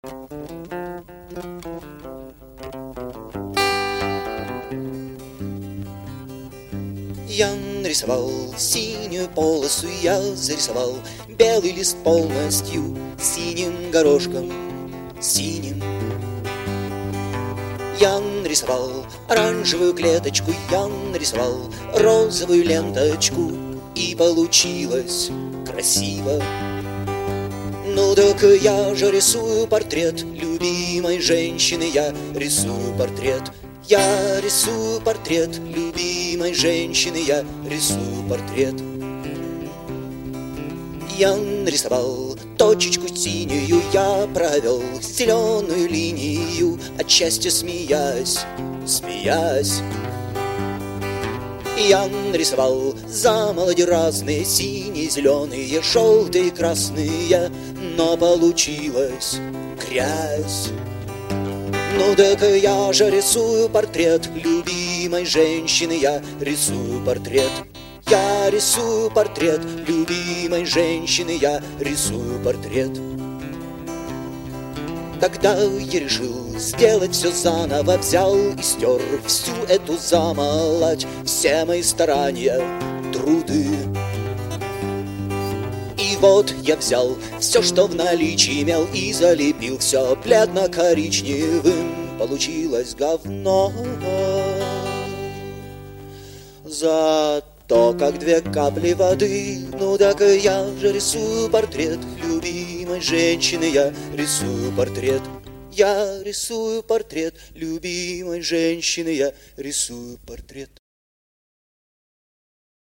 Я нарисовал синюю полосу, я зарисовал белый лист полностью синим горошком, синим. Я нарисовал оранжевую клеточку, я нарисовал розовую ленточку, и получилось красиво. Ну так я же рисую портрет любимой женщины, я рисую портрет. Я рисую портрет любимой женщины, я рисую портрет. Я нарисовал точечку синюю, я провел зеленую линию, от счастья смеясь, смеясь. Я нарисовал замолоди разные, синие, зеленые, желтые, красные, но получилась грязь. Ну так я же рисую портрет любимой женщины, я рисую портрет. Я рисую портрет любимой женщины, я рисую портрет. Тогда я решил сделать все заново, взял и стер всю эту замолоть, все мои старания, труды. И вот я взял все, что в наличии имел, и залепил все бледно-коричневым. Получилось говно. Зато как две капли воды. Ну так я же рисую портрет любимой женщины, я рисую портрет. Я рисую портрет любимой женщины, я рисую портрет.